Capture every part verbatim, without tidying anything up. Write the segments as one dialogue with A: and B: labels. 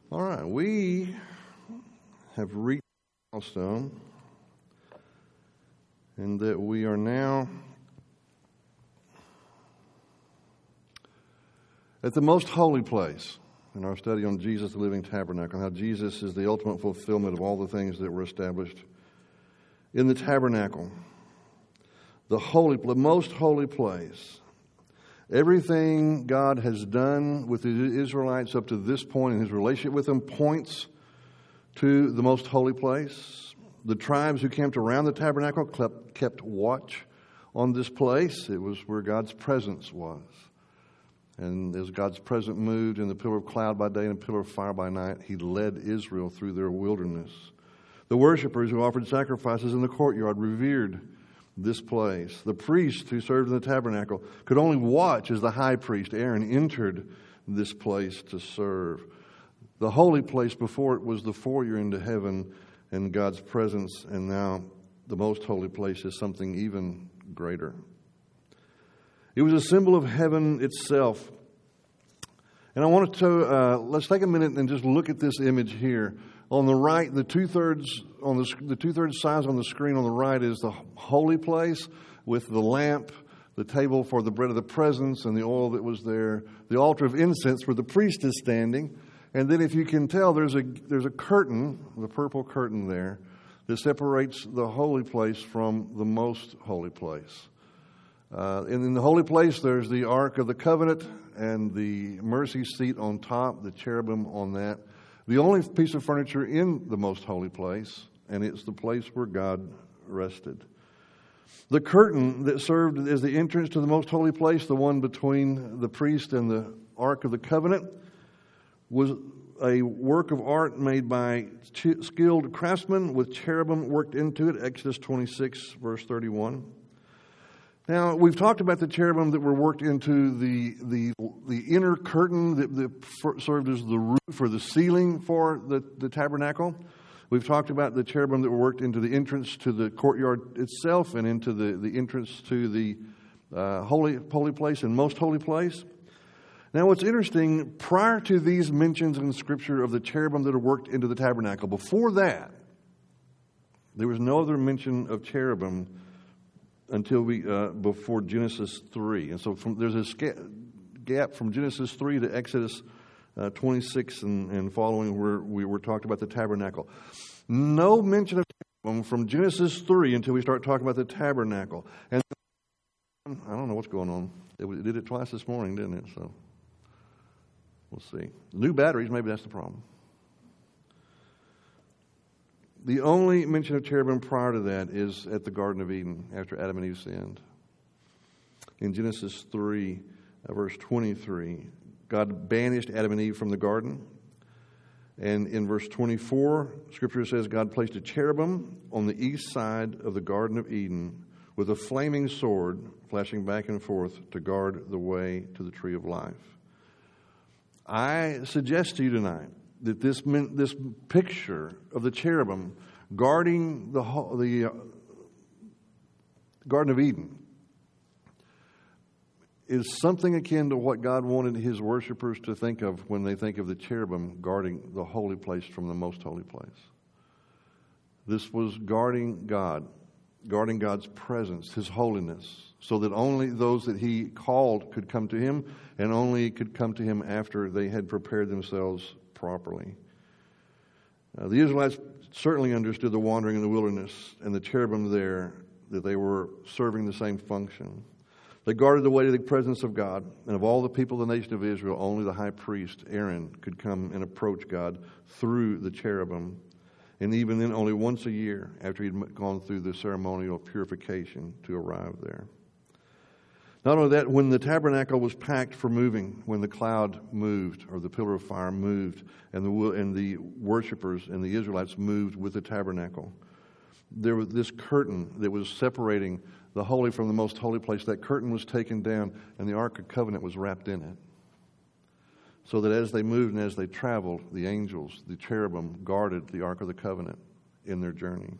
A: All right, we have reached a milestone in that we are now at the most holy place in our study on Jesus, the living tabernacle, how Jesus is the ultimate fulfillment of all the things that were established in the tabernacle. The holy, the most holy place. Everything God has done with the Israelites up to this point in his relationship with them points to the most holy place. The tribes who camped around the tabernacle kept watch on this place. It was where God's presence was. And as God's presence moved in the pillar of cloud by day and a pillar of fire by night, he led Israel through their wilderness. The worshipers who offered sacrifices in the courtyard revered this place. The priests who served in the tabernacle could only watch as the high priest, Aaron, entered this place to serve. The holy place before it was the foyer into heaven and God's presence, and now the most holy place is something even greater. It was a symbol of heaven itself. And I wanted to, uh, let's take a minute and just look at this image here. On the right, the two-thirds on the, the two-thirds size on the screen on the right is the holy place with the lamp, the table for the bread of the presence, and the oil that was there, the altar of incense where the priest is standing. And then if you can tell, there's a there's a curtain, the purple curtain there, that separates the holy place from the most holy place. Uh, and in the holy place, there's the Ark of the Covenant and the mercy seat on top, the cherubim on that. The only piece of furniture in the most holy place, and it's the place where God rested. The curtain that served as the entrance to the most holy place, the one between the priest and the Ark of the Covenant, was a work of art made by skilled craftsmen with cherubim worked into it, Exodus twenty-six, verse thirty-one. Now, we've talked about the cherubim that were worked into the the, the inner curtain that, that served as the roof or the ceiling for the, the tabernacle. We've talked about the cherubim that were worked into the entrance to the courtyard itself and into the, the entrance to the uh, holy holy place and most holy place. Now, what's interesting, prior to these mentions in Scripture of the cherubim that are worked into the tabernacle, before that, there was no other mention of cherubim until we uh, before Genesis three. And so from, there's a sca- gap from Genesis three to Exodus uh, twenty-six and, and following where we were talking about the tabernacle. No mention of cherubim from Genesis three until we start talking about the tabernacle. And I don't know what's going on. It, it did it twice this morning, didn't it? So we'll see. New batteries, maybe that's the problem. The only mention of cherubim prior to that is at the Garden of Eden, after Adam and Eve sinned. In Genesis three, uh, verse twenty-three, God banished Adam and Eve from the garden. And in verse twenty-four, Scripture says God placed a cherubim on the east side of the Garden of Eden with a flaming sword flashing back and forth to guard the way to the tree of life. I suggest to you tonight that this this picture of the cherubim guarding the the uh, Garden of Eden is something akin to what God wanted his worshipers to think of when they think of the cherubim guarding the holy place from the most holy place. This was guarding God, guarding God's presence, his holiness, so that only those that he called could come to him, and only could come to him after they had prepared themselves properly. Uh, the Israelites certainly understood the wandering in the wilderness and the cherubim there, that they were serving the same function. They guarded the way to the presence of God, and of all the people of the nation of Israel, only the high priest, Aaron, could come and approach God through the cherubim, and even then only once a year after he'd gone through the ceremonial purification to arrive there. Not only that, when the tabernacle was packed for moving, when the cloud moved or the pillar of fire moved, and the and the worshipers and the Israelites moved with the tabernacle, there was this curtain that was separating the holy from the most holy place. That curtain was taken down, and the Ark of Covenant was wrapped in it. So that as they moved and as they traveled, the angels, the cherubim, guarded the Ark of the Covenant in their journey.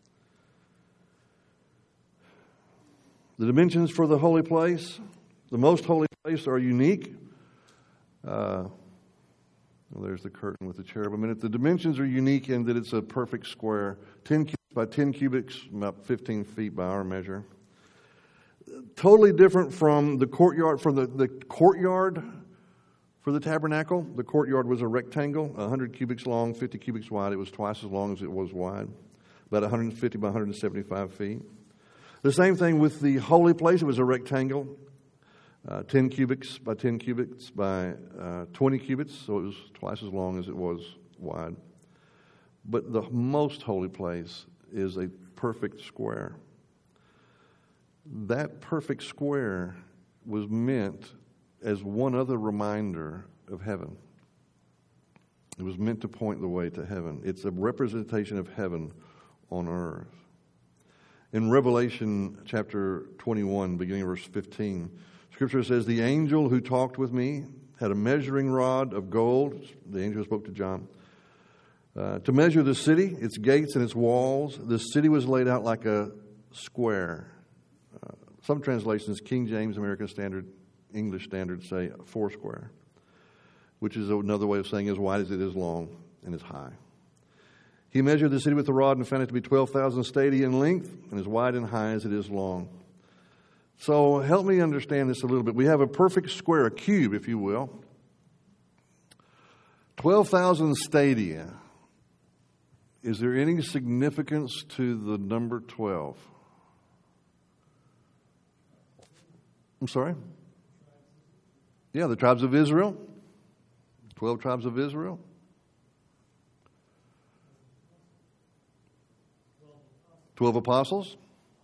A: The dimensions for the holy place, the most holy place, are unique. Uh, Well, there's the curtain with the cherubim in it. The dimensions are unique in that it's a perfect square. ten cubits by ten cubits, about fifteen feet by our measure. Totally different from the courtyard, from the, the courtyard for the tabernacle. The courtyard was a rectangle, one hundred cubits long, fifty cubits wide. It was twice as long as it was wide, about one hundred fifty by one hundred seventy-five feet. The same thing with the holy place. It was a rectangle, uh, ten cubits by ten cubits by uh, twenty cubits, so it was twice as long as it was wide. But the most holy place is a perfect square. That perfect square was meant as one other reminder of heaven. It was meant to point the way to heaven. It's a representation of heaven on earth. In Revelation chapter twenty-one, beginning verse fifteen, Scripture says, "The angel who talked with me had a measuring rod of gold," the angel who spoke to John, uh, "to measure the city, its gates and its walls. The city was laid out like a square." Uh, some translations, King James American Standard, English Standard, say four square, which is another way of saying as wide as it is long and as high. He measured the city with the rod and found it to be twelve thousand stadia in length and as wide and high as it is long. So help me understand this a little bit. We have a perfect square, a cube, if you will. twelve thousand stadia. Is there any significance to the number twelve? I'm sorry? Yeah, the tribes of Israel. twelve tribes of Israel. twelve apostles.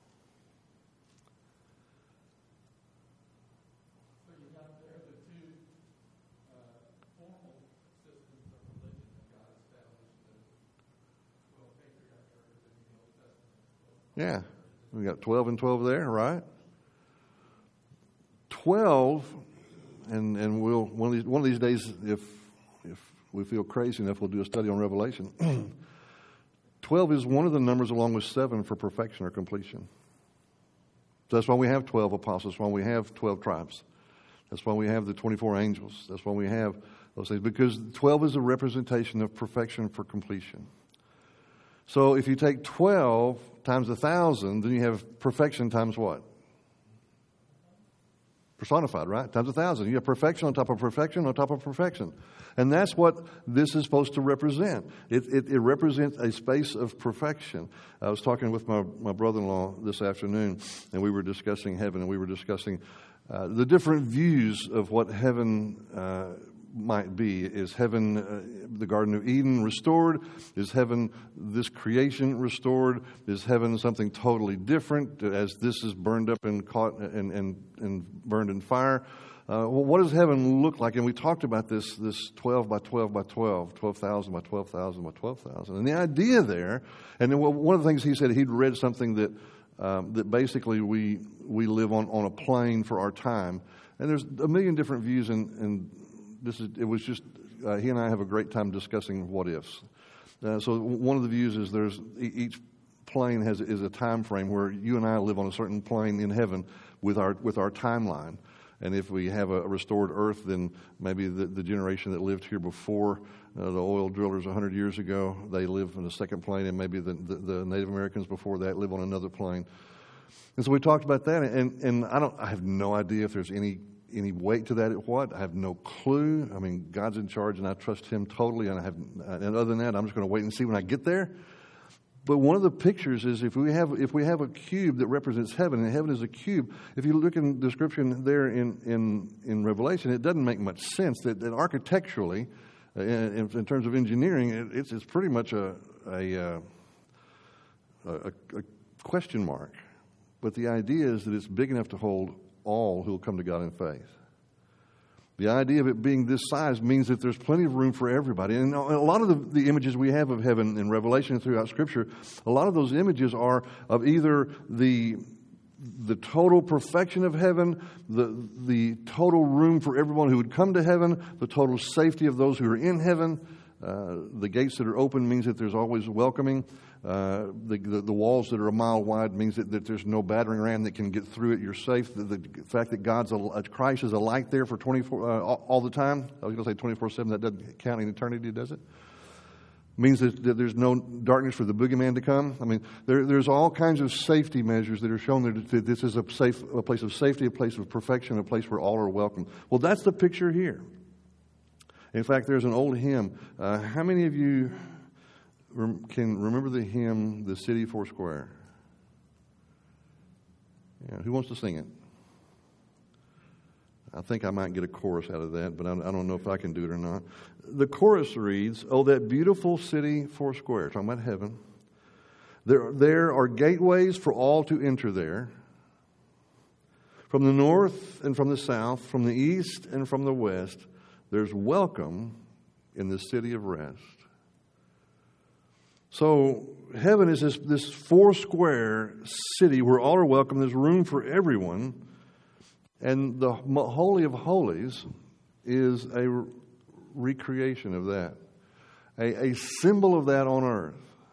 B: So you got there the two uh, formal systems of religion that God established, the twelve patriarch churches in the Old Testament.
A: Yeah, we got twelve and twelve there, right? twelve, and and we'll one of these one of these days, if if we feel crazy enough, we'll do a study on Revelation. twelve is one of the numbers along with seven for perfection or completion. So that's why we have twelve apostles. That's why we have twelve tribes. That's why we have the twenty-four angels. That's why we have those things. Because twelve is a representation of perfection for completion. So if you take twelve times one thousand, then you have perfection times what? Personified, right? Times a thousand. You have perfection on top of perfection on top of perfection. And that's what this is supposed to represent. It, it, it represents a space of perfection. I was talking with my, my brother-in-law this afternoon, and we were discussing heaven, and we were discussing uh, the different views of what heaven uh, might be. Is heaven uh, the Garden of Eden restored? Is heaven this creation restored? Is heaven something totally different as this is burned up and caught and, and, and burned in fire? Uh, well, what does heaven look like? And we talked about this, this twelve by twelve by twelve, twelve thousand by twelve thousand by twelve thousand. And the idea there, and then one of the things he said, he'd read something that um, that basically we we live on, on a plane for our time. And there's a million different views, and, and this is it was just, uh, he and I have a great time discussing what ifs. Uh, so one of the views is there's each plane has is a time frame where you and I live on a certain plane in heaven with our with our timeline. And if we have a restored earth, then maybe the, the generation that lived here before uh, the oil drillers one hundred years ago, they live in a second plane, and maybe the, the, the Native Americans before that live on another plane. And so we talked about that, and, and I don't, I have no idea if there's any any weight to that at what. I have no clue. I mean, God's in charge, and I trust Him totally. And I have, and other than that, I'm just going to wait and see when I get there. But one of the pictures is if we have if we have a cube that represents heaven, and heaven is a cube, if you look in the description there in, in, in Revelation, it doesn't make much sense that, that architecturally, uh, in, in terms of engineering, it, it's it's pretty much a a, uh, a a question mark. But the idea is that it's big enough to hold all who will come to God in faith. The idea of it being this size means that there's plenty of room for everybody. And a lot of the, the images we have of heaven in Revelation throughout Scripture, a lot of those images are of either the the total perfection of heaven, the the total room for everyone who would come to heaven, the total safety of those who are in heaven, Uh, the gates that are open means that there's always welcoming. Uh, the, the the walls that are a mile wide means that, that there's no battering ram that can get through it. You're safe. The, the fact that God's a, Christ is a light there for twenty-four uh, all, all the time. I was going to say twenty-four seven. That doesn't count in eternity, does it? Means that, that there's no darkness for the boogeyman to come. I mean, there, there's all kinds of safety measures that are shown that, that this is a safe, a place of safety, a place of perfection, a place where all are welcome. Well, that's the picture here. In fact, there's an old hymn. Uh, how many of you rem- can remember the hymn, "The City Foursquare"? Yeah, who wants to sing it? I think I might get a chorus out of that, but I, I don't know if I can do it or not. The chorus reads, "Oh, that beautiful city Foursquare," talking about heaven. There, there are gateways for all to enter there. From the north and from the south, from the east and from the west, there's welcome in the city of rest. So heaven is this, this four-square city where all are welcome. There's room for everyone. And the Holy of Holies is a recreation of that, a, a symbol of that on earth.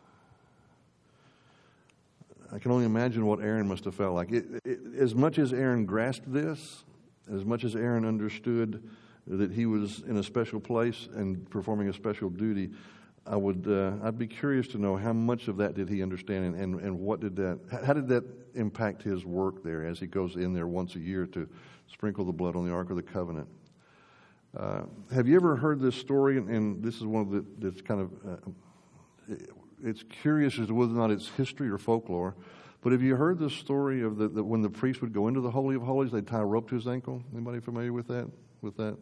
A: I can only imagine what Aaron must have felt like. It, it, as much as Aaron grasped this, as much as Aaron understood that he was in a special place and performing a special duty, I would, uh, I'd be curious to know how much of that did he understand, and, and, and what did that, how did that impact his work there as he goes in there once a year to sprinkle the blood on the Ark of the Covenant. Uh, have you ever heard this story? And, and this is one of the, that's kind of, uh, it's curious as to whether or not it's history or folklore, but have you heard the story of the, the when the priest would go into the Holy of Holies, they'd tie a rope to his ankle? Anybody familiar with that? With that?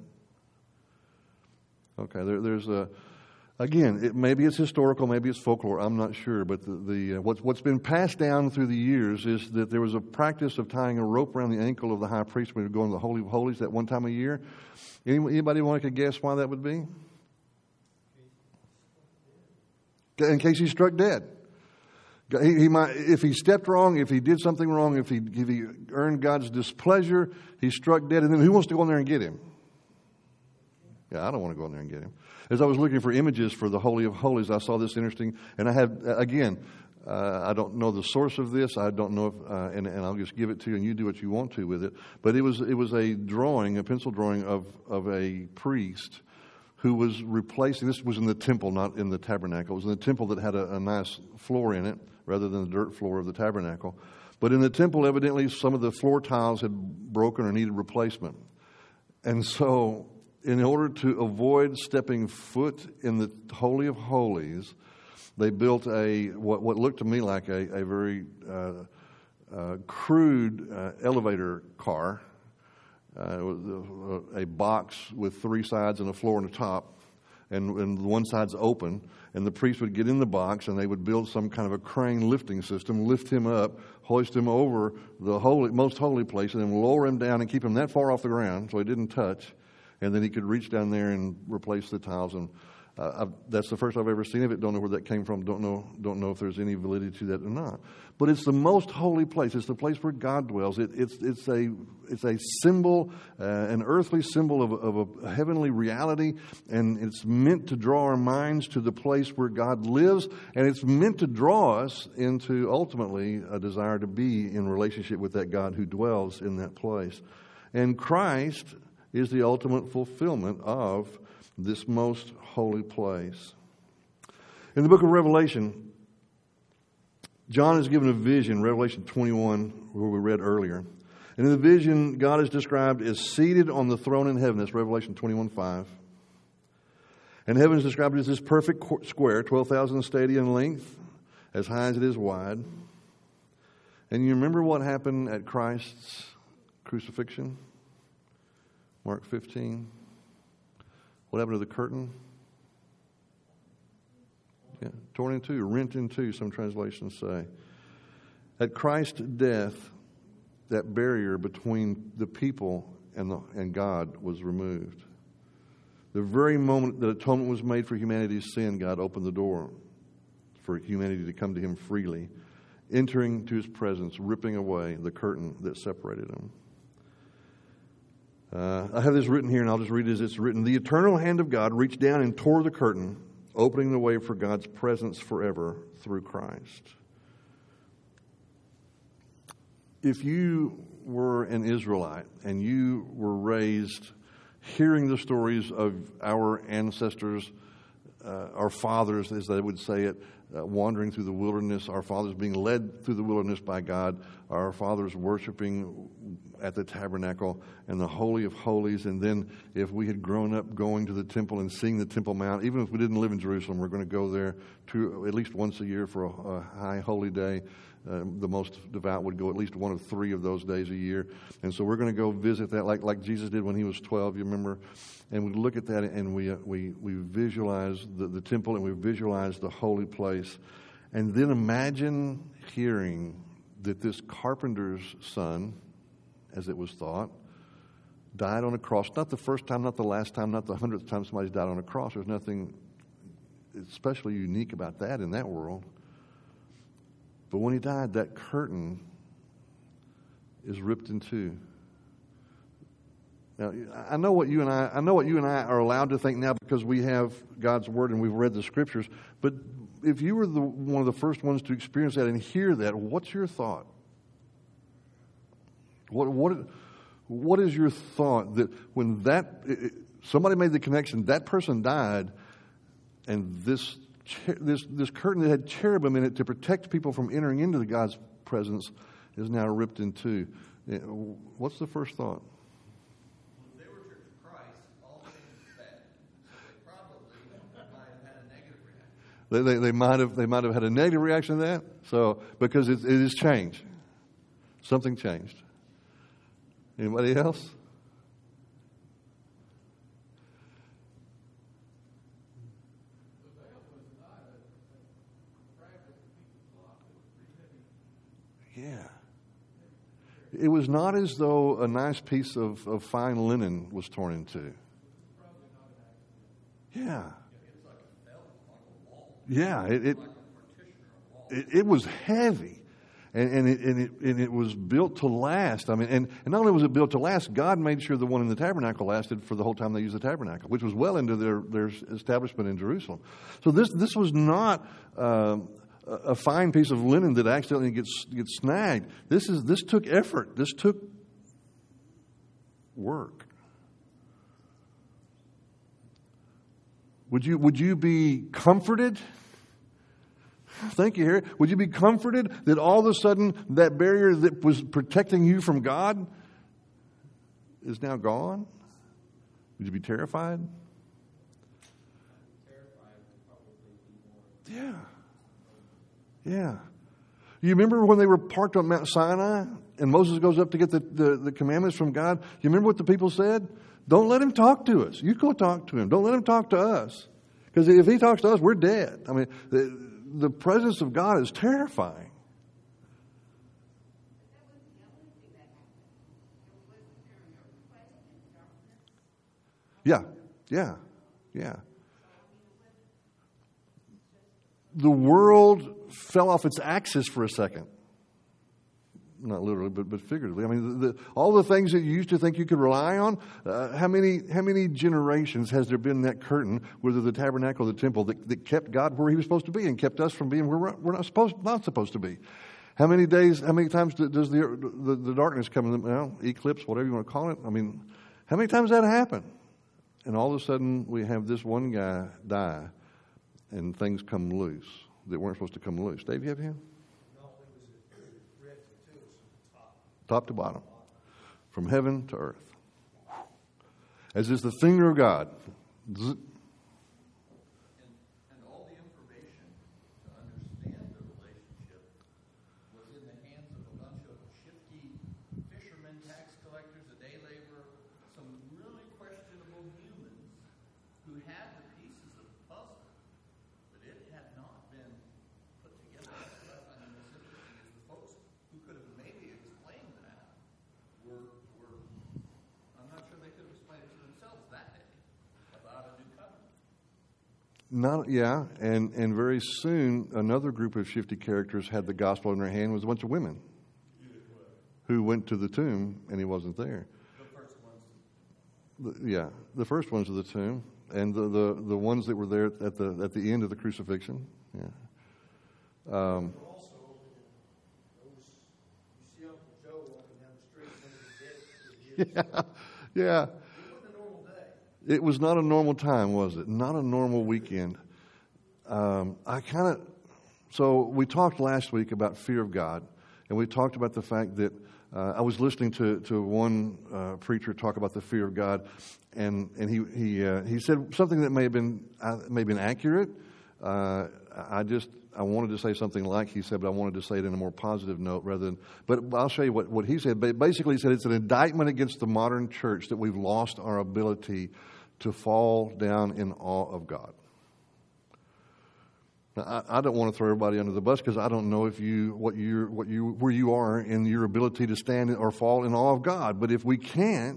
A: Okay, there, there's a, again, it, maybe it's historical, maybe it's folklore, I'm not sure, but the, the uh, what's, what's been passed down through the years is that there was a practice of tying a rope around the ankle of the high priest when he would go into the Holy of Holies that one time a year. Any, anybody want to guess why that would be? In case he struck dead. He, he might, if he stepped wrong, if he did something wrong, if he, if he earned God's displeasure, he struck dead, and then who wants to go in there and get him? Yeah, I don't want to go in there and get him. As I was looking for images for the Holy of Holies, I saw this interesting, and I have, again, uh, I don't know the source of this. I don't know if, uh, and, and I'll just give it to you, and you do what you want to with it. But it was it was a drawing, a pencil drawing of of a priest who was replacing. This was in the temple, not in the tabernacle. It was in the temple that had a, a nice floor in it, rather than the dirt floor of the tabernacle. But in the temple, evidently, some of the floor tiles had broken or needed replacement, and so, in order to avoid stepping foot in the Holy of Holies, they built a what, what looked to me like a, a very uh, uh, crude uh, elevator car, uh, a box with three sides and a floor and a top, and, and one side's open, and the priest would get in the box, and they would build some kind of a crane lifting system, lift him up, hoist him over the holy, most holy place, and then lower him down and keep him that far off the ground so he didn't touch. And then he could reach down there and replace the tiles. And uh, I've, that's the first I've ever seen of it. Don't know where that came from. Don't know don't know if there's any validity to that or not. But it's the most holy place. It's the place where God dwells. It, it's it's a it's a symbol, uh, an earthly symbol of, of a heavenly reality, and it's meant to draw our minds to the place where God lives, and it's meant to draw us into ultimately a desire to be in relationship with that God who dwells in that place. And Christ is the ultimate fulfillment of this most holy place. In the book of Revelation, John is given a vision, Revelation twenty-one, where we read earlier. And in the vision, God is described as seated on the throne in heaven. That's Revelation twenty-one five. And heaven is described as this perfect square, twelve thousand stadia in length, as high as it is wide. And you remember what happened at Christ's crucifixion? Mark fifteen. What happened to the curtain? Yeah, torn in two, rent in two, some translations say. At Christ's death, that barrier between the people and, the, and God was removed. The very moment that atonement was made for humanity's sin, God opened the door for humanity to come to Him freely, entering to His presence, ripping away the curtain that separated them. Uh, I have this written here, and I'll just read it as it's written. The eternal hand of God reached down and tore the curtain opening the way for God's presence forever through Christ. If you were an Israelite and you were raised hearing the stories of our ancestors, uh, our fathers, as they would say it, uh, wandering through the wilderness, our fathers being led through the wilderness by God, our fathers worshiping at the tabernacle and the Holy of Holies, and then if we had grown up going to the temple and seeing the Temple Mount, even if we didn't live in Jerusalem, we're going to go there to at least once a year for a, a high holy day. Uh, the most devout would go at least one of three of those days a year. And so we're going to go visit that like like Jesus did when he was twelve, you remember? And we look at that and we uh, we we visualize the, the temple and we visualize the holy place. And then imagine hearing that this carpenter's son, as it was thought, died on a cross. Not the first time, not the last time, not the hundredth time somebody's died on a cross. There's nothing especially unique about that in that world. But when he died, that curtain is ripped in two. Now, I know what you and I, I know what you and I are allowed to think now because we have God's Word and we've read the Scriptures. But if you were the, one of the first ones to experience that and hear that, what's your thought? What what what is your thought that when that it, somebody made the connection, that person died, and this. This this curtain that had cherubim in it to protect people from entering into the God's presence is now ripped in two. What's the first thought?
C: Well, if they were Church of Christ, all things bad. So they probably might have had a negative reaction.
A: They, they, they might have they might have had a negative reaction to that. So because it, it has changed, something changed. Anybody else? Yeah. It was not as though a nice piece of, of fine linen was torn in two. Yeah. Yeah, it it, it, it was heavy. And, and, it, and, it, and it was built to last. I mean, and, and not only was it built to last, God made sure the one in the tabernacle lasted for the whole time they used the tabernacle, which was well into their, their establishment in Jerusalem. So this this was not um, a fine piece of linen that accidentally gets gets snagged. This is this took effort. This took work. Would you would you be comforted? Thank you, Harry. Would you be comforted that all of a sudden that barrier that was protecting you from God is now gone? Would you be terrified?
B: Terrified would probably be more.
A: Yeah. Yeah. You remember when they were parked on Mount Sinai and Moses goes up to get the, the, the commandments from God? You remember what the people said? Don't let him talk to us. You go talk to him. Don't let him talk to us. Because if he talks to us, we're dead. I mean, the, the presence of God is terrifying. Yeah, yeah, yeah. The world fell off its axis for a second. Not literally, but, but figuratively. I mean, the, the, all the things that you used to think you could rely on, uh, how many how many generations has there been that curtain, whether the tabernacle or the temple, that, that kept God where he was supposed to be and kept us from being where we're, we're not supposed not supposed to be? How many days, how many times does the the, the darkness come in the well, eclipse, whatever you want to call it? I mean, how many times that happen? And all of a sudden, we have this one guy die, and things come loose that weren't supposed to come loose. Dave, you have him?
D: No, it was ripped in two, from top.
A: Top to bottom, from heaven to earth. As is the finger of God. Zzz.
C: And, and all the information to understand the relationship was in the hands of a bunch of shifty fishermen, tax collectors, a day laborer, some really questionable humans who had the pieces of the puzzle, but it had not been put together. I mean, what's interesting is the folks who could have maybe explained that were, were I'm not sure they could have explained it to themselves that day about a new covenant.
A: Not yeah, and, and very soon another group of shifty characters had the gospel in their hand. It was a bunch of women who went to the tomb and he wasn't there.
C: The first ones.
A: The, yeah, the first ones of the tomb. and the, the, the ones that were there at the at the end of the crucifixion. Yeah. Um,
D: Also, those, you see Uncle Joe walking down the street, and he's dead.
A: yeah, yeah.
D: It wasn't a normal day.
A: It was not a normal time, was it? Not a normal weekend. Um, I kind of, so we talked last week about fear of God, and we talked about the fact that uh, I was listening to to one uh, preacher talk about the fear of God, and and he he uh, he said something that may have been uh, may have been accurate. Uh, I just I wanted to say something like he said, but I wanted to say it in a more positive note rather than. But I'll show you what, what he said. But basically, he said it's an indictment against the modern church that we've lost our ability to fall down in awe of God. Now, I, I don't want to throw everybody under the bus because I don't know if you what you what you where you are in your ability to stand or fall in awe of God. But if we can't,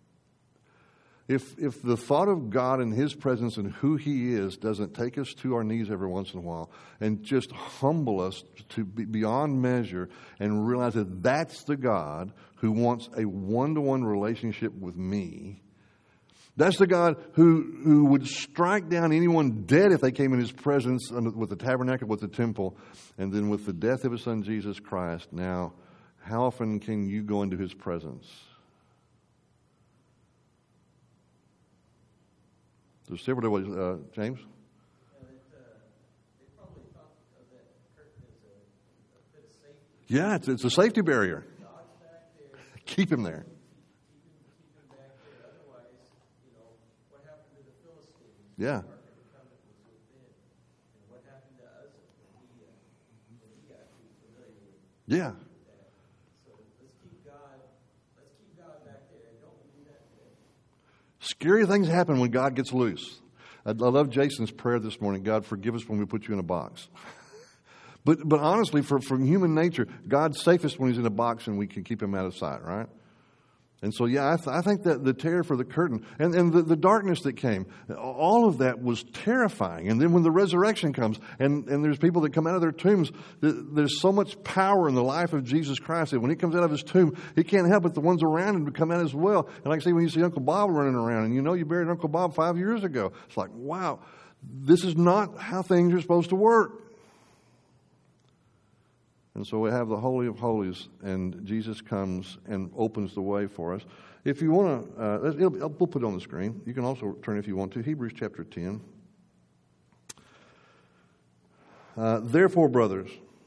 A: if if the thought of God and His presence and who He is doesn't take us to our knees every once in a while and just humble us to be beyond measure and realize that that's the God who wants a one-to-one relationship with me. That's the God who, who would strike down anyone dead if they came in His presence with the tabernacle, with the temple, and then with the death of His Son, Jesus Christ. Now, how often can you go into His presence? There's several ways. Uh, James?
C: And it, uh, they probably thought of that curtain as a, a bit of safety.
A: Yeah, it's, it's a safety barrier.
C: God's back there.
A: Keep Him there.
C: Keep him, keep him back there. Otherwise, you know, what happened to the Philistines?
A: Yeah.
C: The Ark of the Covenant was within. And what happened to Uzzah when he, uh, when he got too familiar with
A: Yeah.
C: that? So let's keep God, let's keep God back there. And don't we do that today?
A: Scary things happen when God gets loose. I, I love Jason's prayer this morning. God, forgive us when we put you in a box. but but honestly, for, from human nature, God's safest when He's in a box and we can keep Him out of sight, right? And so, yeah, I, th- I think that the terror for the curtain and, and the, the darkness that came, all of that was terrifying. And then when the resurrection comes and, and there's people that come out of their tombs, th- there's so much power in the life of Jesus Christ that when He comes out of His tomb, He can't help but the ones around Him to come out as well. And like I say, when you see Uncle Bob running around and you know you buried Uncle Bob five years ago, it's like, wow, this is not how things are supposed to work. And so we have the Holy of Holies, and Jesus comes and opens the way for us. If you want to, uh, it'll, we'll put it on the screen. You can also turn, if you want to, Hebrews chapter ten. Uh, Therefore, brothers,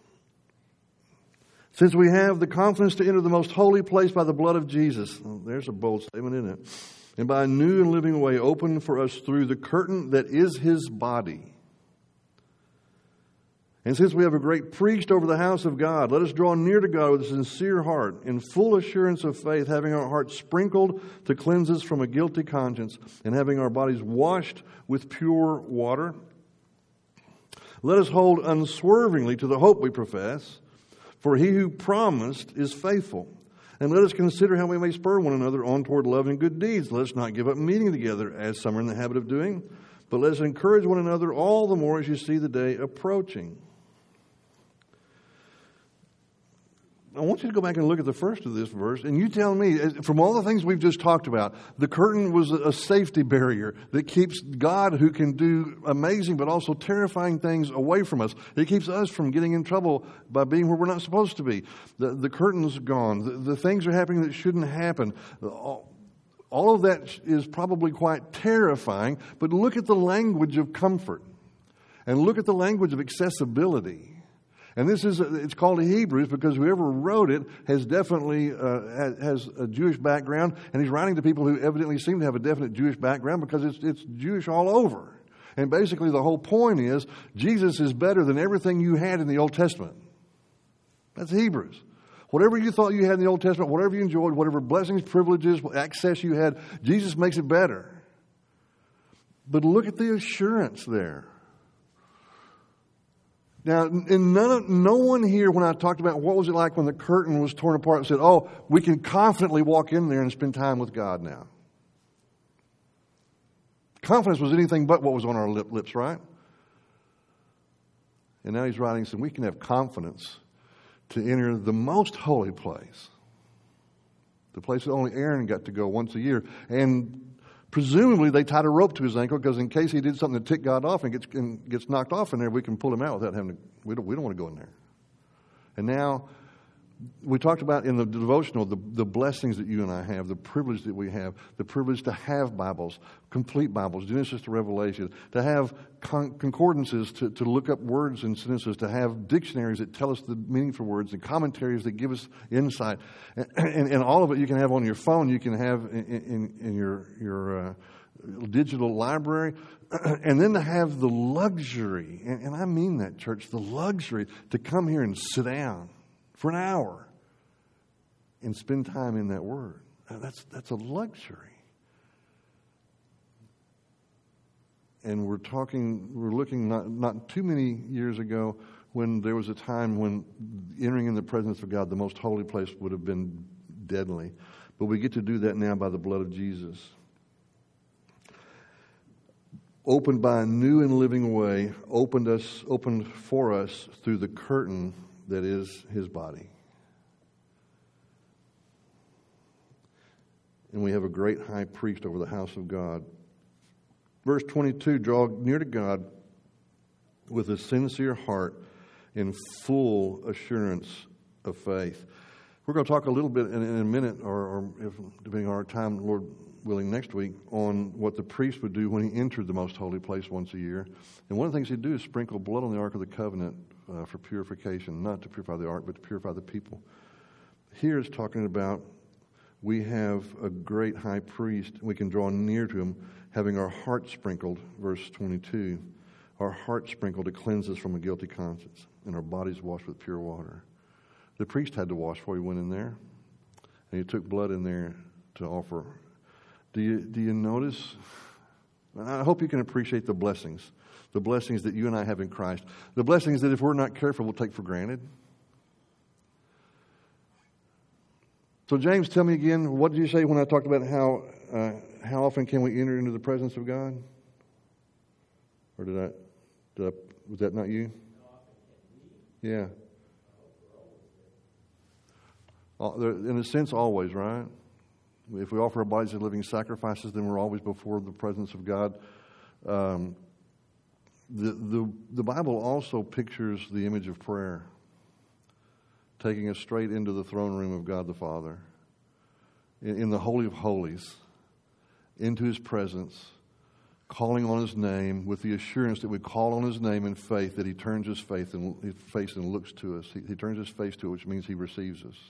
A: since we have the confidence to enter the most holy place by the blood of Jesus, oh, there's a bold statement, isn't it? And by a new and living way opened for us through the curtain that is His body. And since we have a great priest over the house of God, let us draw near to God with a sincere heart, in full assurance of faith, having our hearts sprinkled to cleanse us from a guilty conscience, and having our bodies washed with pure water. Let us hold unswervingly to the hope we profess, for He who promised is faithful. And let us consider how we may spur one another on toward love and good deeds. Let us not give up meeting together, as some are in the habit of doing, but let us encourage one another all the more as you see the day approaching. I want you to go back and look at the first of this verse, and you tell me, from all the things we've just talked about, the curtain was a safety barrier that keeps God, who can do amazing but also terrifying things, away from us. It keeps us from getting in trouble by being where we're not supposed to be. The, the curtain's gone. The, the things are happening that shouldn't happen. All, all of that is probably quite terrifying, but look at the language of comfort, and look at the language of accessibility. And this is, it's called Hebrews because whoever wrote it has definitely, uh, has a Jewish background, and he's writing to people who evidently seem to have a definite Jewish background because it's, it's Jewish all over. And basically the whole point is Jesus is better than everything you had in the Old Testament. That's Hebrews. Whatever you thought you had in the Old Testament, whatever you enjoyed, whatever blessings, privileges, access you had, Jesus makes it better. But look at the assurance there. Now, in none of, no one here, when I talked about what was it like when the curtain was torn apart, said, oh, we can confidently walk in there and spend time with God now. Confidence was anything but what was on our lip, lips, right? And now he's writing, saying we can have confidence to enter the most holy place, the place that only Aaron got to go once a year. And Presumably, they tied a rope to his ankle because in case he did something to tick God off and gets and gets knocked off in there, we can pull him out without having to. We don't. We don't want to go in there. And now, we talked about in the devotional the, the blessings that you and I have, the privilege that we have, the privilege to have Bibles, complete Bibles, Genesis to Revelation, to have con- concordances to, to look up words and sentences, to have dictionaries that tell us the meaning for words, and commentaries that give us insight. And, and, and all of it you can have on your phone, you can have in, in, in your, your uh, digital library. And then to have the luxury, and, and I mean that, church, the luxury to come here and sit down for an hour and spend time in that Word. That's that's a luxury. And we're talking, we're looking not, not too many years ago when there was a time when entering in the presence of God, the most holy place, would have been deadly. But we get to do that now by the blood of Jesus. Opened by a new and living way, opened us, opened for us through the curtain that is His body. And we have a great high priest over the house of God. Verse twenty-two, draw near to God with a sincere heart in full assurance of faith. We're going to talk a little bit in, in a minute, or, or if, depending on our time, Lord willing, next week, on what the priest would do when he entered the most holy place once a year. And one of the things he'd do is sprinkle blood on the Ark of the Covenant uh, for purification, not to purify the Ark, but to purify the people. Here it's talking about we have a great high priest. We can draw near to him, having our heart sprinkled, verse twenty-two. Our heart sprinkled to cleanse us from a guilty conscience, and our bodies washed with pure water. The priest had to wash before he went in there, and he took blood in there to offer. Do you do you notice? I hope you can appreciate the blessings, the blessings that you and I have in Christ, the blessings that if we're not careful, we'll take for granted. So, James, tell me again, what did you say when I talked about how uh, how often can we enter into the presence of God? Or did I, did I was that not you? Yeah. In a sense, always, right? If we offer our bodies as living sacrifices, then we're always before the presence of God. Um, the, the, the Bible also pictures the image of prayer, taking us straight into the throne room of God the Father, in, in the Holy of Holies, into His presence, calling on His name with the assurance that we call on His name in faith, that He turns His faith and, his face and looks to us. He, he turns His face to it, which means He receives us.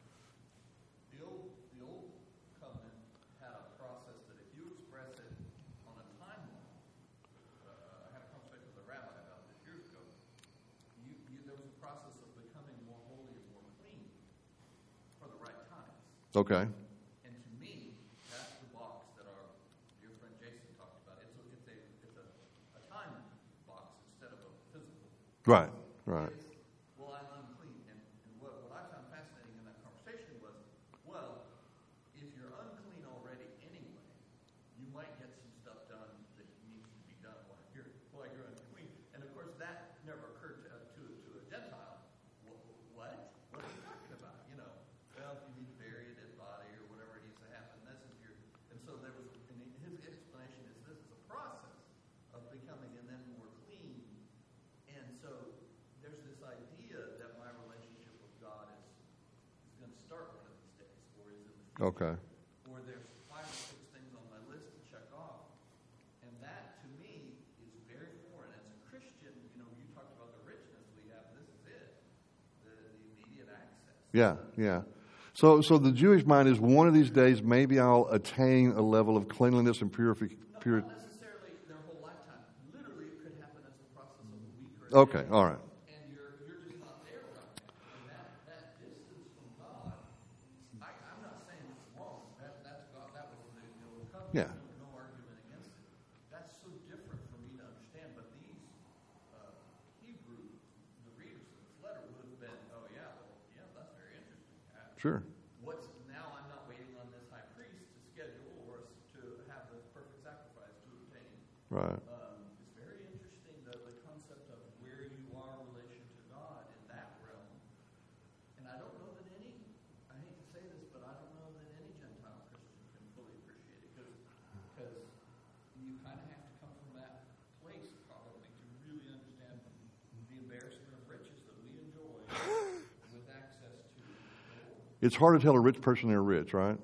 A: Okay.
C: And to me, that's the box that our dear friend Jason talked about. It's a, it's a, it's a, a time box instead of a physical.
A: Right, right.
C: It's, well, I'm unclean. And, and what, what I found fascinating in that conversation was, well, if you're unclean already anyway, you might get some stuff done that needs to be done while you're, while you're unclean. And of course, that never occurred to, to, to a Gentile. What? What are you talking about? You know, well, if you need to bury it, body or whatever needs to happen. This is your, and so there was. And his explanation is this is a process of becoming, and then we're clean. And so there's this idea that my relationship with God is is going to start one of these days, or is in the future.
A: Okay.
C: Or there's five or six things on my list to check off, and that to me is very foreign. As a Christian, you know, you talked about the richness we have. This is it, the, the immediate access.
A: Yeah, yeah. So, so the Jewish mind is one of these days maybe I'll attain a level of cleanliness and purification.
C: No, not necessarily their whole lifetime. Literally, it could happen as the process of a week or a
A: Okay,
C: day.
A: all right.
C: And you're you're just not there right now. And that, that distance from God, I, I'm not saying it's wrong. That that's God. That was the, the old covenant.
A: Yeah.
C: No, no argument against it. That's so different for me to understand. But these uh, Hebrew, the readers of this letter would have been, oh yeah, well, yeah, that's very interesting. Uh,
A: Sure.
C: What's now? I'm not waiting on this high priest to schedule or to have the perfect sacrifice to obtain.
A: Right.
C: Um, it's very interesting the, the concept of where you are in relation to God in that realm. And I don't know that any. I hate to say this, but I don't know that any Gentile Christian can fully appreciate it because because
A: it's hard to tell a rich person they're rich, right?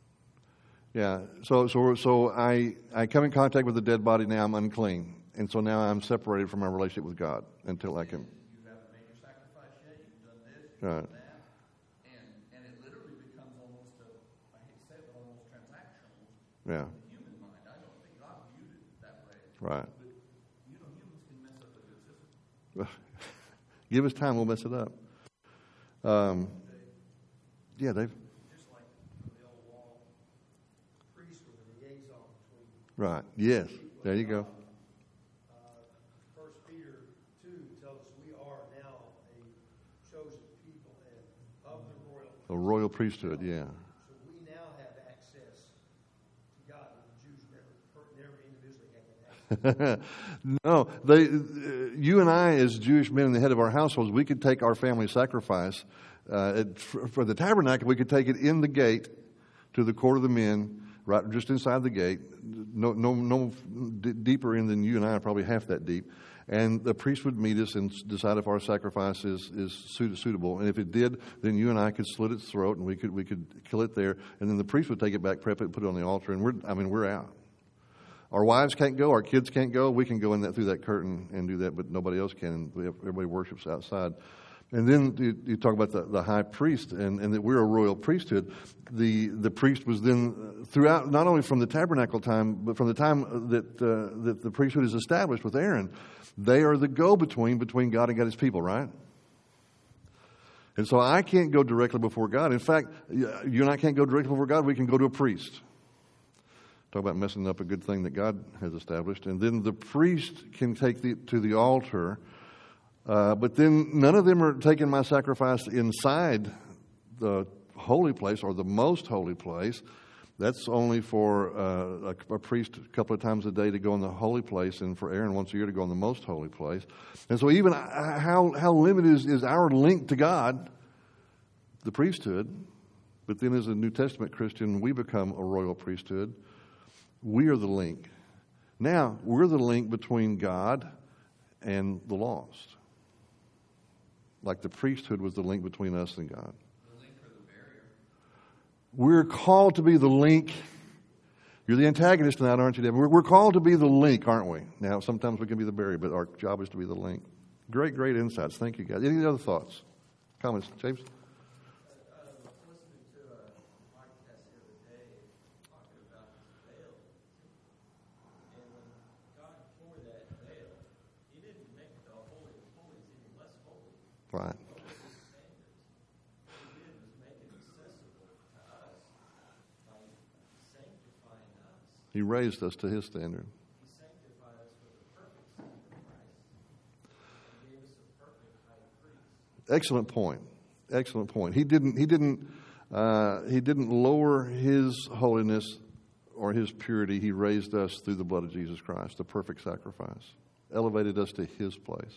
A: Yeah. So so so I I come in contact with a dead body, now I'm unclean, and so now I'm separated from my relationship with God until I can.
C: You haven't made your sacrifice yet. You've done this. You've
A: Right.
C: done that. And and it literally becomes almost a, I hate to say it, but almost transactional.
A: Yeah.
C: In the human mind, I don't think God viewed it that way.
A: Right.
C: But you know, humans can mess up a good system.
A: Give us time, we'll mess it up. Um, yeah, Dave.
D: Just like in the old law, priests were the liaison between.
A: Right. Yes. There you go.
D: Uh, First Peter two tells us we are now a chosen people and of the royal.
A: A royal priesthood. Yeah.
D: So we now have access to God, and the Jews never, never individually had that access.
A: No, they. Uh, you and I, as Jewish men in the head of our households, we could take our family sacrifice uh, it, for, for the tabernacle. We could take it in the gate to the court of the men, right, just inside the gate. No, no, no d- deeper in than you and I are probably half that deep. And the priest would meet us and decide if our sacrifice is, is suit- suitable. And if it did, then you and I could slit its throat, and we could we could kill it there. And then the priest would take it back, prep it, put it on the altar, and we're I mean we're out. Our wives can't go, our kids can't go. We can go in that through that curtain and do that, but nobody else can. And we have, everybody worships outside. And then you, you talk about the, the high priest, and, and that we're a royal priesthood. The the priest was then throughout, not only from the tabernacle time, but from the time that uh, that the priesthood is established with Aaron, they are the go-between between God and God, His people, right? And so I can't go directly before God. In fact, you and I can't go directly before God. We can go to a priest. Talk about messing up a good thing that God has established. And then the priest can take the to the altar. Uh, but then none of them are taking my sacrifice inside the holy place or the most holy place. That's only for uh, a, a priest a couple of times a day to go in the holy place, and for Aaron once a year to go in the most holy place. And so even how, how limited is, is our link to God, the priesthood. But then as a New Testament Christian, we become a royal priesthood. We are the link. Now, we're the link between God and the lost. Like the priesthood was the link between us and God.
C: The link or the barrier.
A: We're called to be the link. You're the antagonist tonight, aren't you, Deb? We're, we're called to be the link, aren't we? Now, sometimes we can be the barrier, but our job is to be the link. Great, great insights. Thank you, guys. Any other thoughts? Comments? James? Right. He raised us to His standard.
D: He sanctified us with a perfect sacrifice and gave us a perfect high priest.
A: Excellent point. Excellent point. He didn't. He didn't. Uh, he didn't lower His holiness or His purity. He raised us through the blood of Jesus Christ, the perfect sacrifice. Elevated us to His place.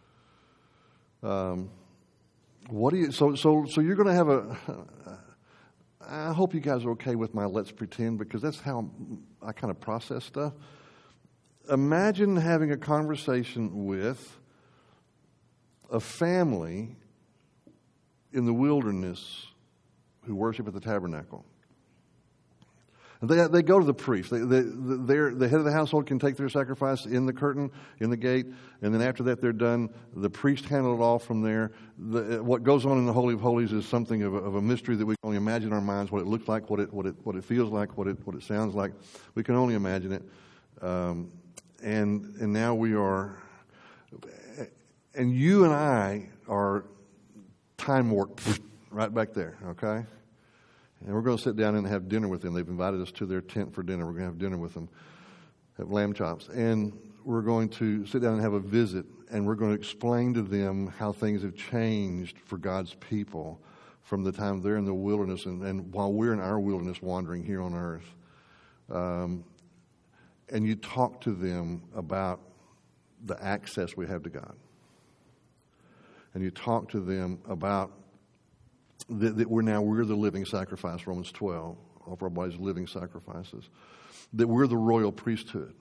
A: Um, what do you? So so so you're going to have a. I hope you guys are okay with my let's pretend, because that's how I kind of process stuff. Imagine having a conversation with a family in the wilderness who worship at the tabernacle. They they go to the priest. They, they, the head of the household can take their sacrifice in the curtain, in the gate, and then after that they're done. The priest handled it all from there. The, what goes on in the Holy of Holies is something of a, of a mystery that we can only imagine in our minds. What it looks like, what it what it what it feels like, what it what it sounds like. We can only imagine it. Um, and and now we are, and you and I are time warped right back there. Okay. And we're going to sit down and have dinner with them. They've invited us to their tent for dinner. We're going to have dinner with them, have lamb chops. And we're going to sit down and have a visit, and we're going to explain to them how things have changed for God's people from the time they're in the wilderness and, and while we're in our wilderness wandering here on earth. Um, and you talk to them about the access we have to God. And you talk to them about That, that we're now, we're the living sacrifice, Romans twelve, offer our bodies living sacrifices. That we're the royal priesthood.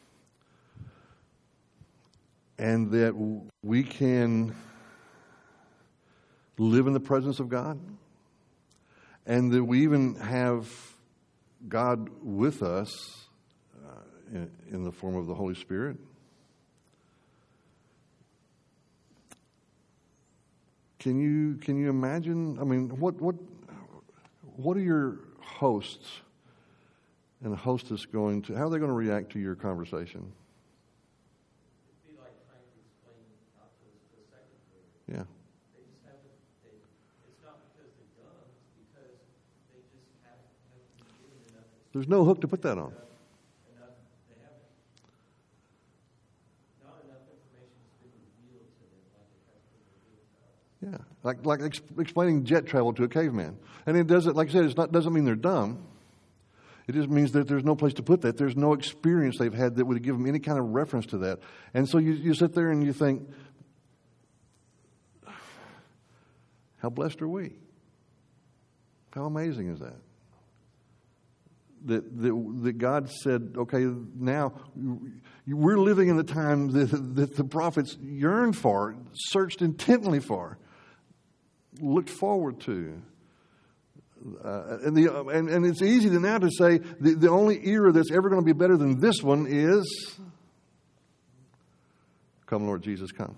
A: And that we can live in the presence of God. and that we even have God with us uh, in, in the form of the Holy Spirit. Can you can you imagine? I mean, what what what are your hosts and hostess going to? How are they going to react to your conversation?
D: It'd be like trying to explain calculus to a second grader.
A: Yeah.
D: They just haven't. They, it's not because they're dumb. It's because they just haven't, haven't been given enough.
A: There's no hook to put that on.
D: Enough. They haven't. Not enough information has been revealed to them like it has been revealed to us.
A: Yeah, like like ex- explaining jet travel to a caveman, and it doesn't. Like I said, it's not doesn't mean they're dumb. It just means that there's no place to put that. There's no experience they've had that would give them any kind of reference to that. And so you, you sit there and you think, how blessed are we? How amazing is that? That, that, that God said, okay, now we're living in the time that, that the prophets yearned for, searched intently for, looked forward to. Uh, and, the, and, and it's easy to now to say the, the only era that's ever going to be better than this one is, come Lord Jesus, come.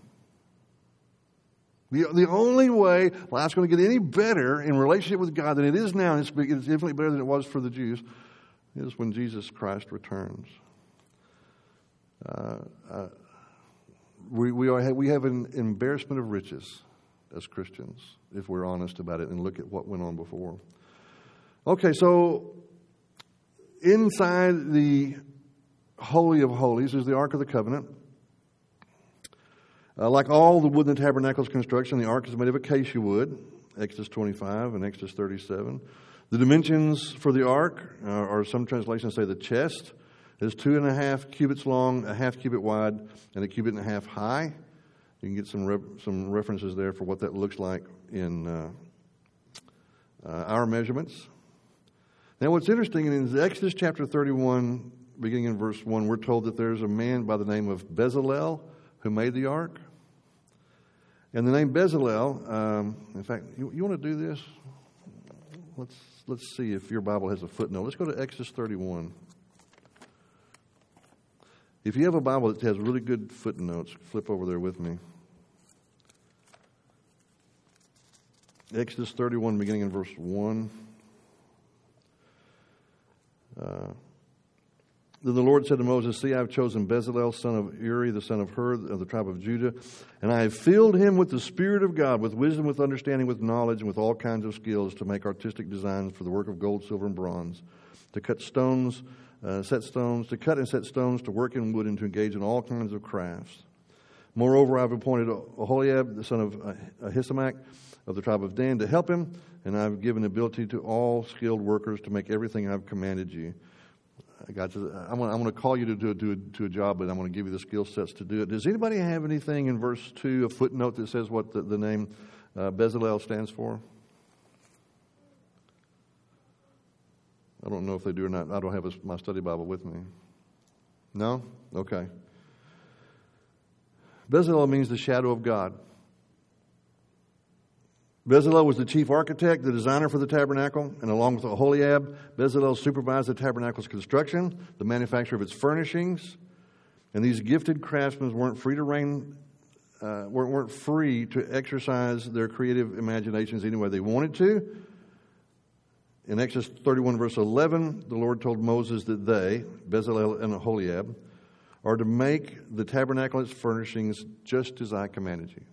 A: The, the only way life's going to get any better in relationship with God than it is now, and it's, it's infinitely better than it was for the Jews, is when Jesus Christ returns. Uh, uh, we, we, are, we have an embarrassment of riches as Christians, if we're honest about it and look at what went on before. Okay, so inside the Holy of Holies is the Ark of the Covenant. Uh, like all the wood in the tabernacle's construction, the ark is made of acacia wood, Exodus twenty-five and Exodus thirty-seven. The dimensions for the ark, uh, or some translations say the chest, is two and a half cubits long, a half cubit wide, and a cubit and a half high. You can get some re- some references there for what that looks like in uh, uh, our measurements. Now, what's interesting, in Exodus chapter thirty-one, beginning in verse one, we're told that there's a man by the name of Bezalel who made the ark. And the name Bezalel, um, in fact, you, you want to do this? Let's let's see if your Bible has a footnote. Let's go to Exodus thirty-one. If you have a Bible that has really good footnotes, flip over there with me. Exodus thirty-one, beginning in verse one. Uh, then the Lord said to Moses, see, I have chosen Bezalel, son of Uri, the son of Hur, of the tribe of Judah, and I have filled him with the Spirit of God, with wisdom, with understanding, with knowledge, and with all kinds of skills to make artistic designs for the work of gold, silver, and bronze, to cut stones, uh, set stones, to cut and set stones, to work in wood, and to engage in all kinds of crafts. Moreover, I have appointed Aholiab, the son of Ahisamach, of the tribe of Dan, to help him, and I have given ability to all skilled workers to make everything I have commanded you. God says, I'm going, I'm going to call you to do, do, do a job, but I'm going to give you the skill sets to do it. Does anybody have anything in verse two, a footnote that says what the, the name uh, Bezalel stands for? I don't know if they do or not. I don't have a, my study Bible with me. No? Okay. Bezalel means the shadow of God. Bezalel was the chief architect, the designer for the tabernacle, and along with Aholiab, Bezalel supervised the tabernacle's construction, the manufacture of its furnishings. And these gifted craftsmen weren't free to reign, uh, weren't, weren't free to exercise their creative imaginations any way they wanted to. In Exodus thirty-one, verse eleven, the Lord told Moses that they, Bezalel and Aholiab, are to make the tabernacle and its furnishings just as I commanded you.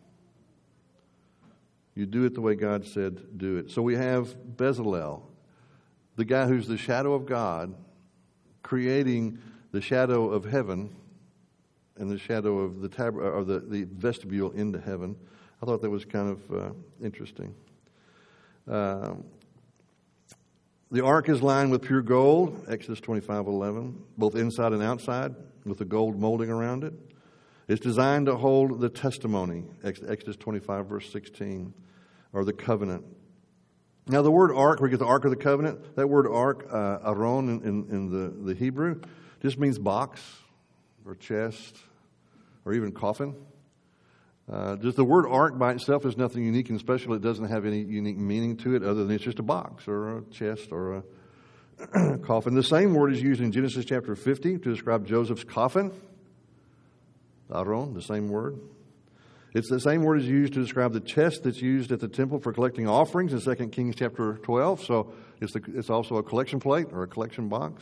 A: You do it the way God said do it. So we have Bezalel, the guy who's the shadow of God, creating the shadow of heaven and the shadow of the tab- or the, the vestibule into heaven. I thought that was kind of uh, interesting. Uh, the ark is lined with pure gold, Exodus twenty-five eleven, both inside and outside, with the gold molding around it. It's designed to hold the testimony, Exodus twenty-five, verse sixteen, or the covenant. Now, the word ark, we get the Ark of the Covenant. That word ark, uh, aron in, in, in the, the Hebrew, just means box or chest or even coffin. Uh, just the word ark by itself is nothing unique and special. It doesn't have any unique meaning to it other than it's just a box or a chest or a coffin. The same word is used in Genesis chapter fifty to describe Joseph's coffin. Aron, the same word. It's the same word is used to describe the chest that's used at the temple for collecting offerings in Second Kings chapter twelve. So it's, the, it's also a collection plate or a collection box.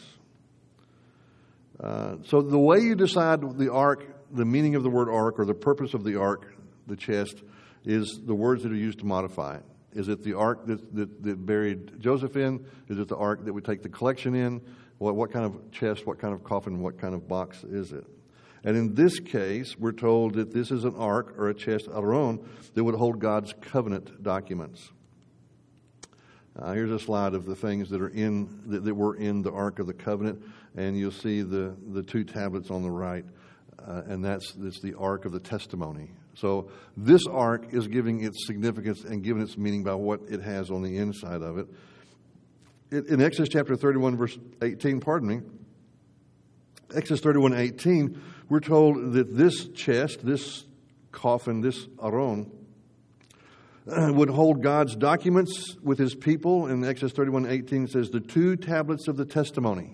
A: Uh, so the way you decide the ark, the meaning of the word ark or the purpose of the ark, the chest, is the words that are used to modify it. Is it the ark that, that, that buried Joseph in? Is it the ark that we take the collection in? What, what kind of chest, what kind of coffin, what kind of box is it? And in this case, we're told that this is an ark or a chest, aron, that would hold God's covenant documents. Uh, here's a slide of the things that are in that, that were in the Ark of the Covenant, and you'll see the, the two tablets on the right, uh, and that's that's the Ark of the Testimony. So this ark is giving its significance and giving its meaning by what it has on the inside of it. it in Exodus chapter thirty-one, verse eighteen, pardon me, Exodus thirty-one, eighteen, we're told that this chest, this coffin, this aron, would hold God's documents with his people. In Exodus thirty-one, eighteen, it says, the two tablets of the testimony.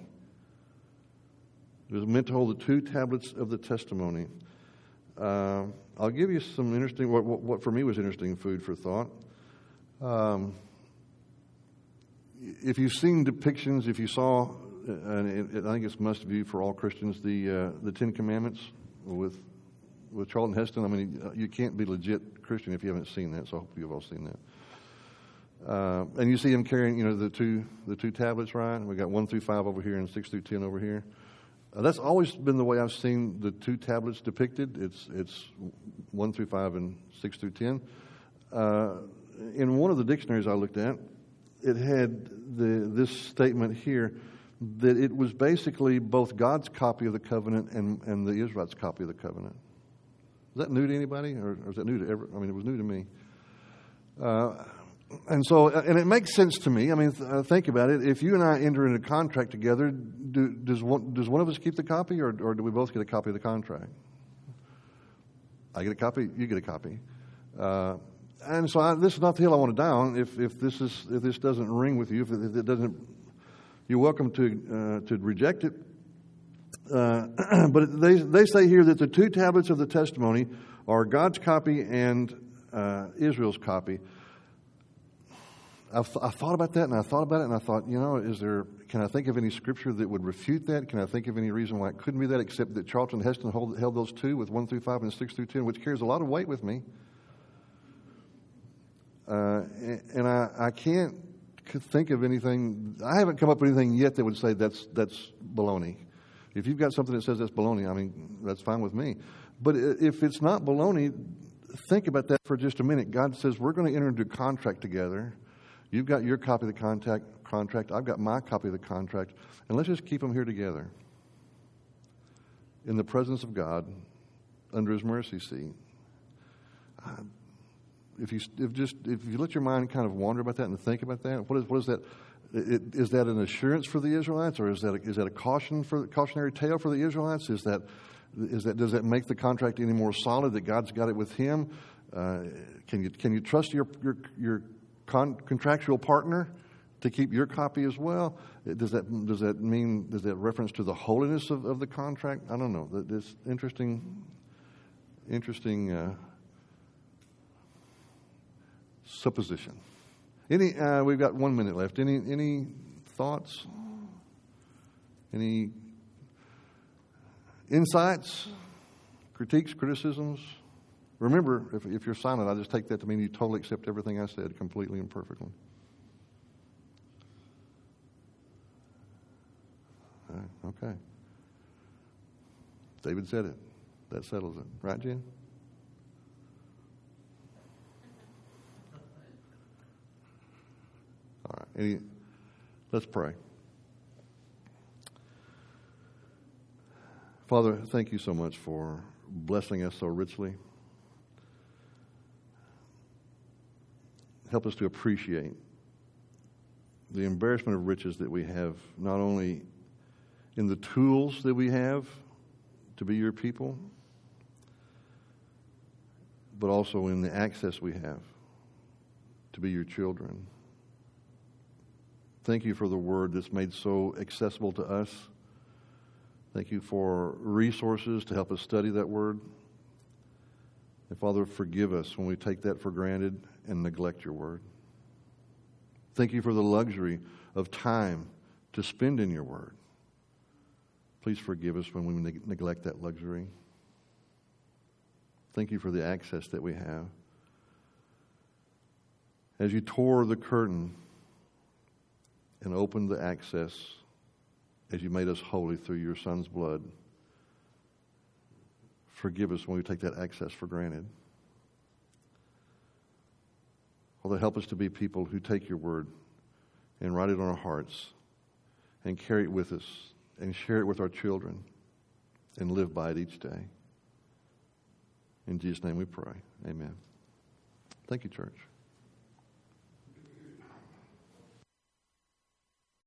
A: It was meant to hold the two tablets of the testimony. Uh, I'll give you some interesting, what, what, what for me was interesting food for thought. Um, if you've seen depictions, if you saw, and it, it, I think it's must be for all Christians, the uh, the Ten Commandments with with Charlton Heston. I mean, you can't be legit Christian if you haven't seen that. So I hope you've all seen that. Uh, and you see him carrying, you know, the two the two tablets, right? We got one through five over here and six through ten over here. Uh, that's always been the way I've seen the two tablets depicted. It's it's one through five and six through ten. Uh, in one of the dictionaries I looked at, it had the this statement here that it was basically both God's copy of the covenant and, and the Israelites' copy of the covenant. Is that new to anybody, or, or is that new to every? I mean, it was new to me. Uh, and so, and it makes sense to me. I mean, th- think about it. If you and I enter into a contract together, do, does one does one of us keep the copy, or, or do we both get a copy of the contract? I get a copy. You get a copy. Uh, and so, I, this is not the hill I want to die on. If if this is if this doesn't ring with you, if it, if it doesn't, you're welcome to uh, to reject it. Uh, but they they say here that the two tablets of the testimony are God's copy and uh, Israel's copy. I've, I thought about that, and I thought about it, and I thought, you know, is there? Can I think of any scripture that would refute that? Can I think of any reason why it couldn't be that, except that Charlton Heston hold, held those two with one through five and six through ten, which carries a lot of weight with me. Uh, and I, I can't think of anything. I haven't come up with anything yet that would say that's that's baloney. If you've got something that says that's baloney, I mean, that's fine with me. But if it's not baloney, think about that for just a minute. God says we're going to enter into a contract together. You've got your copy of the contact, contract. I've got my copy of the contract. And let's just keep them here together in the presence of God under his mercy seat. Uh, if you if just if you let your mind kind of wander about that and think about that, what is what is that? It, is that an assurance for the Israelites, or is that a, is that a caution for cautionary tale for the Israelites? Is that is that does that make the contract any more solid that God's got it with him? Uh, can you can you trust your your your con- contractual partner to keep your copy as well? Does that does that mean does that reference to the holiness of, of the contract? I don't know. This interesting interesting uh, supposition. Any? Uh, we've got one minute left. Any any thoughts? Any insights? Critiques? Criticisms? Remember, if if you're silent, I just take that to mean you totally accept everything I said completely and perfectly. Uh, okay. David said it. That settles it. Right, Jen? All right. Any, let's pray. Father, thank you so much for blessing us so richly. Help us to appreciate the embarrassment of riches that we have, not only in the tools that we have to be your people, but also in the access we have to be your children. Thank you for the word that's made so accessible to us. Thank you for resources to help us study that word. And Father, forgive us when we take that for granted and neglect your word. Thank you for the luxury of time to spend in your word. Please forgive us when we neg- neglect that luxury. Thank you for the access that we have. As you tore the curtain and opened the access, as you made us holy through your Son's blood, forgive us when we take that access for granted. Father, help us to be people who take your word and write it on our hearts and carry it with us and share it with our children and live by it each day. In Jesus' name we pray. Amen. Thank you, church.